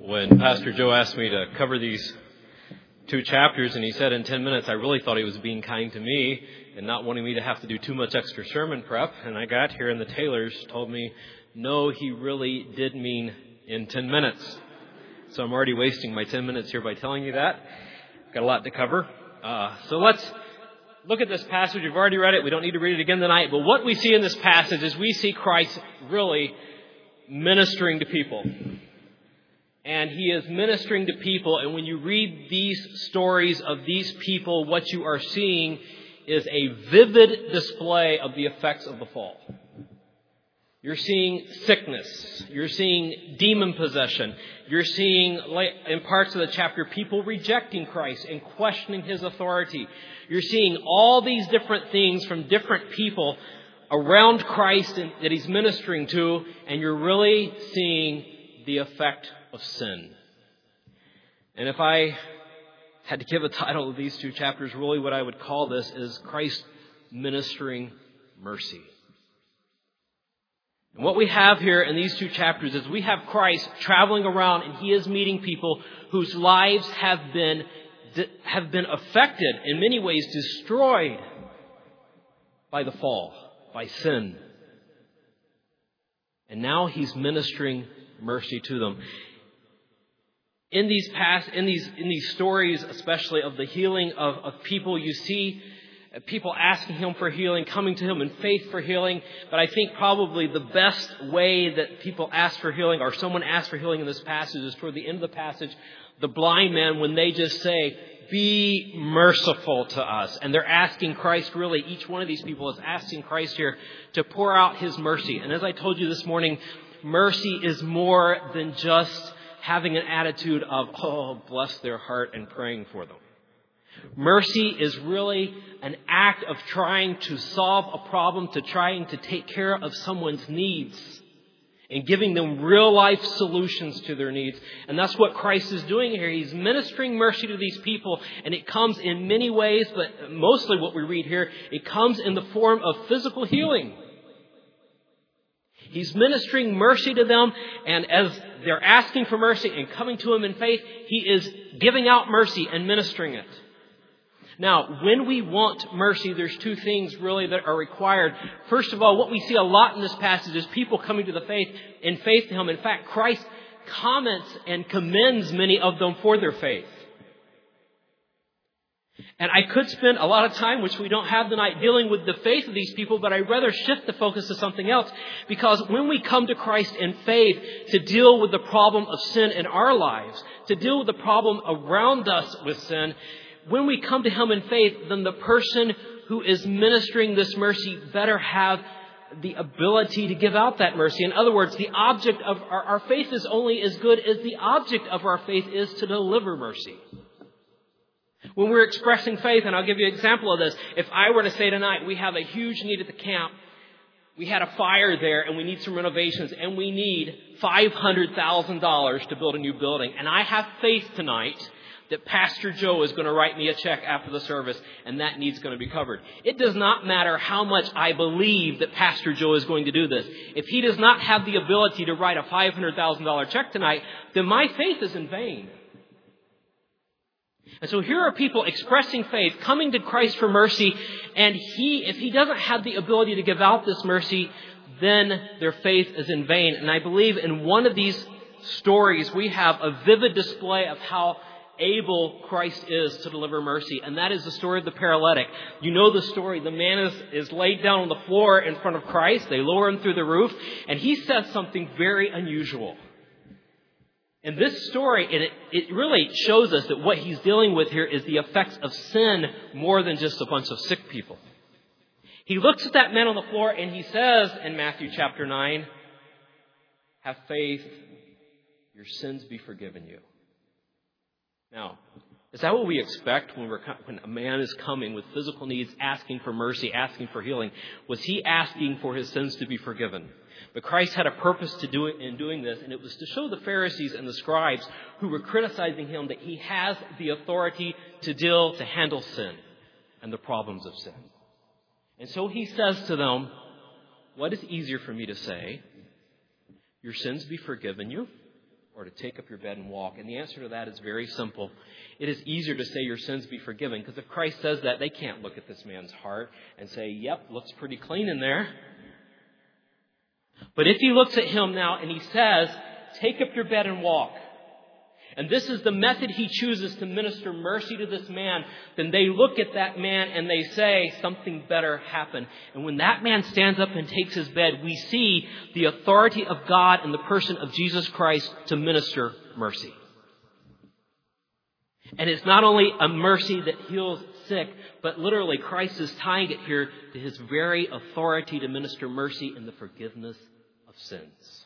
When Pastor Joe asked me to cover these two chapters, and he said in 10 minutes, I really thought he was being kind to me and not wanting me to have to do too much extra sermon prep. And I got here and the Taylors told me, no, he really did mean in 10 minutes. So I'm already wasting my 10 minutes here by telling you that. Got a lot to cover. So let's look at this passage. We've already read it. We don't need to read it again tonight. But what we see in this passage is we see Christ really ministering to people. And he is ministering to people. And when you read these stories of these people, what you are seeing is a vivid display of the effects of the fall. You're seeing sickness. You're seeing demon possession. You're seeing, in parts of the chapter, people rejecting Christ and questioning his authority. You're seeing all these different things from different people around Christ that he's ministering to, and you're really seeing the effect of sin. And if I had to give a title of these two chapters, really what I would call this is Christ ministering mercy. And what we have here in these two chapters is we have Christ traveling around, and he is meeting people whose lives have been affected, in many ways destroyed by the fall, by sin. And now he's ministering mercy to them. In these stories, especially of the healing of people, you see people asking him for healing, coming to him in faith for healing. But I think probably the best way that people ask for healing, or someone asks for healing in this passage, is toward the end of the passage, the blind man, when they just say, be merciful to us. And they're asking Christ, really, each one of these people is asking Christ here to pour out his mercy. And as I told you this morning, mercy is more than just having an attitude of, oh, bless their heart, and praying for them. Mercy is really an act of trying to solve a problem, to trying to take care of someone's needs, and giving them real life solutions to their needs. And that's what Christ is doing here. He's ministering mercy to these people, and it comes in many ways, but mostly what we read here, it comes in the form of physical healing. He's ministering mercy to them, and as they're asking for mercy and coming to him in faith, he is giving out mercy and ministering it. Now, when we want mercy, there's two things really that are required. First of all, what we see a lot in this passage is people coming to the faith to him. In fact, Christ comments and commends many of them for their faith. And I could spend a lot of time, which we don't have tonight, dealing with the faith of these people, but I'd rather shift the focus to something else. Because when we come to Christ in faith to deal with the problem of sin in our lives, to deal with the problem around us with sin, when we come to him in faith, then the person who is ministering this mercy better have the ability to give out that mercy. In other words, the object of our faith is only as good as the object of our faith is to deliver mercy. When we're expressing faith, and I'll give you an example of this. If I were to say tonight, we have a huge need at the camp. We had a fire there and we need some renovations and we need $500,000 to build a new building. And I have faith tonight that Pastor Joe is going to write me a check after the service and that need's going to be covered. It does not matter how much I believe that Pastor Joe is going to do this. If he does not have the ability to write a $500,000 check tonight, then my faith is in vain. And so here are people expressing faith, coming to Christ for mercy, and if he doesn't have the ability to give out this mercy, then their faith is in vain. And I believe in one of these stories we have a vivid display of how able Christ is to deliver mercy. And that is the story of the paralytic. You know the story. The man is laid down on the floor in front of Christ. They lower him through the roof. And he says something very unusual. In this story, it really shows us that what he's dealing with here is the effects of sin more than just a bunch of sick people. He looks at that man on the floor and he says in Matthew chapter 9, have faith, your sins be forgiven you. Now, is that what we expect when a man is coming with physical needs, asking for mercy, asking for healing? Was he asking for his sins to be forgiven? But Christ had a purpose to do it in doing this, and it was to show the Pharisees and the scribes who were criticizing him that he has the authority to handle sin and the problems of sin. And so he says to them, what is easier for me to say? Your sins be forgiven you? or to take up your bed and walk? And the answer to that is very simple. It is easier to say your sins be forgiven, because if Christ says that, they can't look at this man's heart and say, yep, looks pretty clean in there. But if he looks at him now and he says, take up your bed and walk, and this is the method he chooses to minister mercy to this man, then they look at that man and they say, something better happened. And when that man stands up and takes his bed, we see the authority of God in the person of Jesus Christ to minister mercy. And it's not only a mercy that heals sick, but literally Christ is tying it here to his very authority to minister mercy in the forgiveness of sins.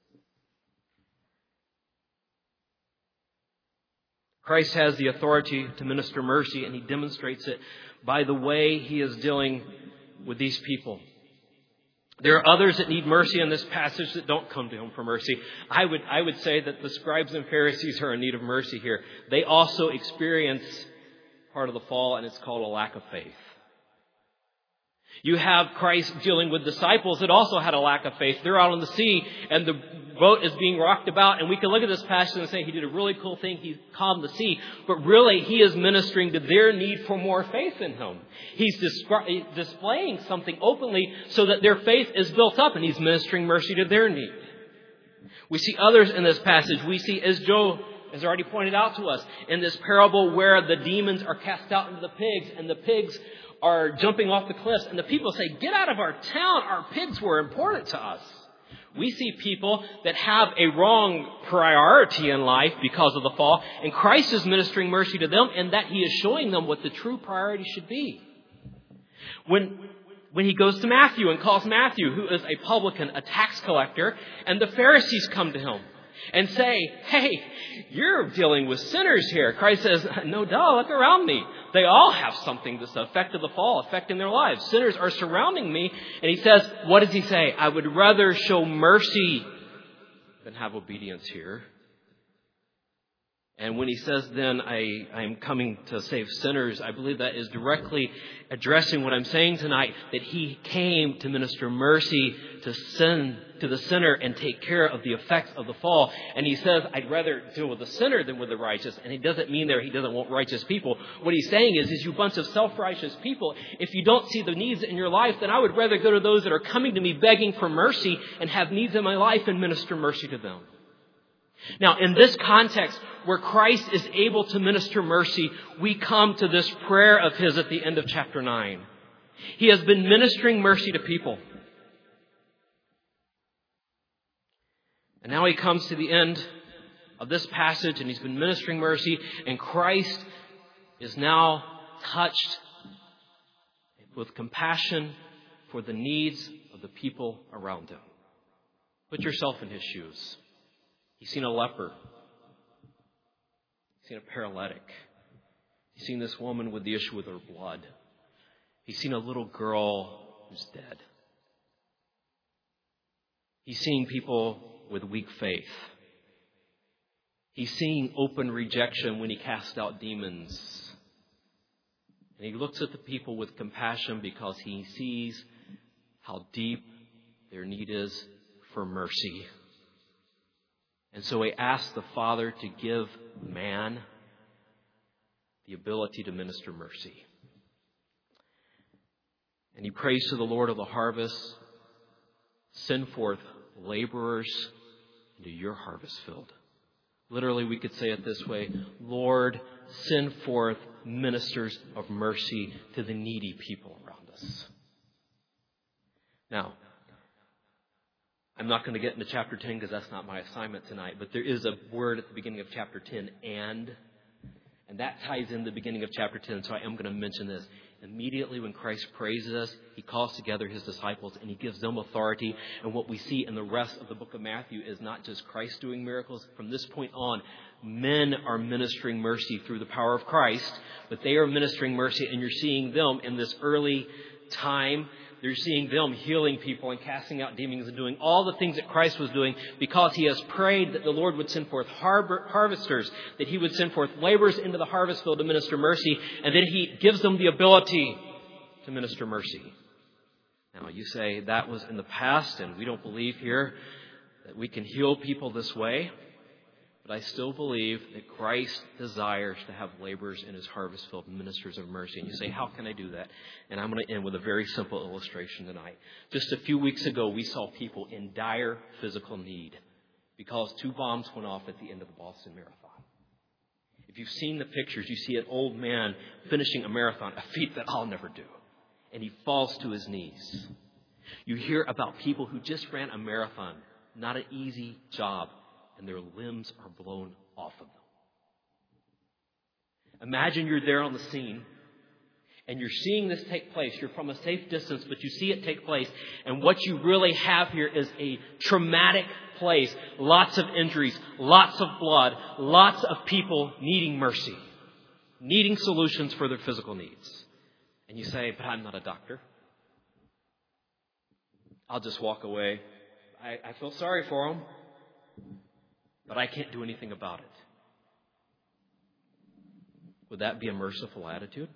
Christ has the authority to minister mercy, and he demonstrates it by the way he is dealing with these people. There are others that need mercy in this passage that don't come to him for mercy. I would say that the scribes and Pharisees are in need of mercy here. They also experience part of the fall, and it's called a lack of faith. You have Christ dealing with disciples that also had a lack of faith. They're out on the sea, and the boat is being rocked about, and we can look at this passage and say he did a really cool thing. He calmed the sea, but really he is ministering to their need for more faith in him. He's displaying something openly so that their faith is built up, and he's ministering mercy to their need. We see others in this passage. We see, as Joe has already pointed out to us, in this parable where the demons are cast out into the pigs, and the pigs are jumping off the cliffs, and the people say, get out of our town. Our pigs were important to us. We see people that have a wrong priority in life because of the fall, and Christ is ministering mercy to them, and that he is showing them what the true priority should be. When he goes to Matthew and calls Matthew, who is a publican, a tax collector, and the Pharisees come to him and say, hey, you're dealing with sinners here. Christ says, no, duh, look around me. They all have something that's the effect of the fall, affecting their lives. Sinners are surrounding me. And he says, what does he say? I would rather show mercy than have obedience here. And when he says, then I'm coming to save sinners, I believe that is directly addressing what I'm saying tonight, that he came to minister mercy to the sinner and take care of the effects of the fall. And he says, I'd rather deal with the sinner than with the righteous. And he doesn't mean there he doesn't want righteous people. What he's saying is you bunch of self-righteous people, if you don't see the needs in your life, then I would rather go to those that are coming to me begging for mercy and have needs in my life and minister mercy to them. Now, in this context, where Christ is able to minister mercy, we come to this prayer of his at the end of chapter 9. He has been ministering mercy to people. And now he comes to the end of this passage, and he's been ministering mercy, and Christ is now touched with compassion for the needs of the people around him. Put yourself in his shoes. He's seen a leper. He's seen a paralytic. He's seen this woman with the issue with her blood. He's seen a little girl who's dead. He's seen people with weak faith. He's seeing open rejection when he casts out demons. And he looks at the people with compassion because he sees how deep their need is for mercy. And so he asks the Father to give man the ability to minister mercy. And he prays to the Lord of the harvest, send forth laborers into your harvest field. Literally, we could say it this way, Lord, send forth ministers of mercy to the needy people around us. Now, I'm not going to get into chapter 10 because that's not my assignment tonight, but there is a word at the beginning of chapter 10, and that ties in the beginning of chapter 10, so I am going to mention this. Immediately when Christ praises us, he calls together his disciples and he gives them authority. And what we see in the rest of the book of Matthew is not just Christ doing miracles. From this point on, men are ministering mercy through the power of Christ, but they are ministering mercy, and you're seeing them in this early time. You're seeing them healing people and casting out demons and doing all the things that Christ was doing because he has prayed that the Lord would send forth harvesters, that he would send forth laborers into the harvest field to minister mercy, and then he gives them the ability to minister mercy. Now, you say that was in the past, and we don't believe here that we can heal people this way. But I still believe that Christ desires to have laborers in his harvest field, ministers of mercy. And you say, how can I do that? And I'm going to end with a very simple illustration tonight. Just a few weeks ago, we saw people in dire physical need because 2 bombs went off at the end of the Boston Marathon. If you've seen the pictures, you see an old man finishing a marathon, a feat that I'll never do. And he falls to his knees. You hear about people who just ran a marathon, not an easy job, and their limbs are blown off of them. Imagine you're there on the scene, and you're seeing this take place. You're from a safe distance, but you see it take place. And what you really have here is a traumatic place. Lots of injuries, lots of blood, lots of people needing mercy, needing solutions for their physical needs. And you say, but I'm not a doctor. I'll just walk away. I feel sorry for them, but I can't do anything about it. Would that be a merciful attitude?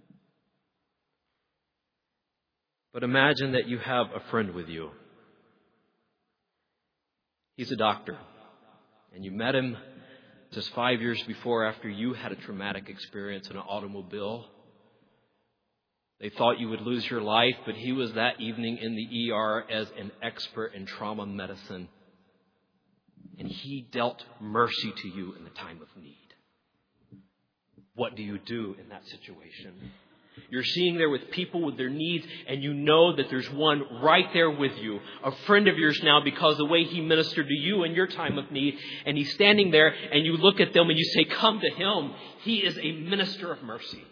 But imagine that you have a friend with you. He's a doctor, and you met him just 5 years before after you had a traumatic experience in an automobile. They thought you would lose your life, but he was that evening in the ER as an expert in trauma medicine. And he dealt mercy to you in the time of need. What do you do in that situation? You're sitting there with people with their needs, and you know that there's one right there with you, a friend of yours now, because the way he ministered to you in your time of need. And he's standing there, and you look at them and you say, come to him. He is a minister of mercy.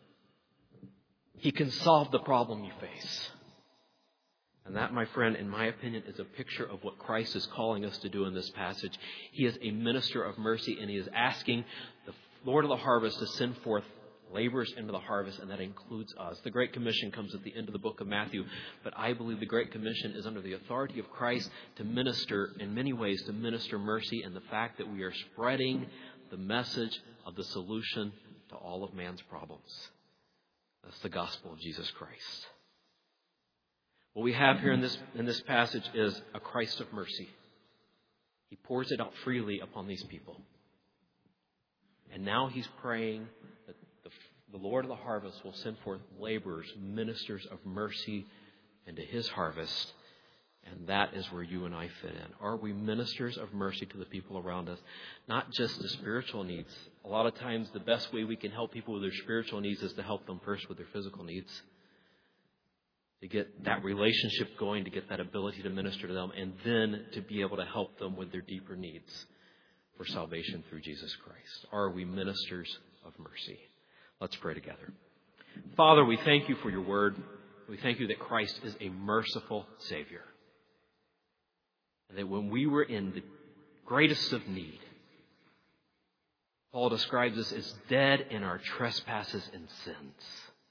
He can solve the problem you face. And that, my friend, in my opinion, is a picture of what Christ is calling us to do in this passage. He is a minister of mercy, and he is asking the Lord of the harvest to send forth laborers into the harvest, and that includes us. The Great Commission comes at the end of the book of Matthew, but I believe the Great Commission is under the authority of Christ to minister, in many ways, to minister mercy, and the fact that we are spreading the message of the solution to all of man's problems. That's the gospel of Jesus Christ. What we have here in this passage is a Christ of mercy. He pours it out freely upon these people. And now he's praying that the Lord of the harvest will send forth laborers, ministers of mercy into his harvest. And that is where you and I fit in. Are we ministers of mercy to the people around us? Not just the spiritual needs. A lot of times the best way we can help people with their spiritual needs is to help them first with their physical needs. To get that relationship going, to get that ability to minister to them, and then to be able to help them with their deeper needs for salvation through Jesus Christ. Are we ministers of mercy? Let's pray together. Father, we thank you for your word. We thank you that Christ is a merciful Savior. And that when we were in the greatest of need, Paul describes us as dead in our trespasses and sins.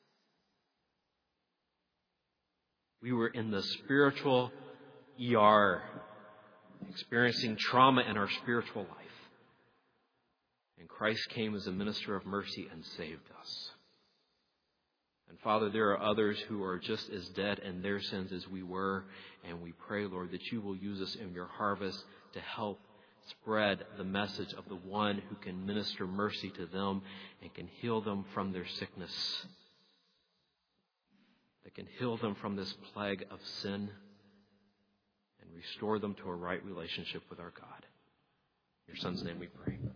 We were in the spiritual ER, experiencing trauma in our spiritual life. And Christ came as a minister of mercy and saved us. And Father, there are others who are just as dead in their sins as we were. And we pray, Lord, that you will use us in your harvest to help spread the message of the one who can minister mercy to them and can heal them from their sickness, that can heal them from this plague of sin and restore them to a right relationship with our God. In your Son's name we pray.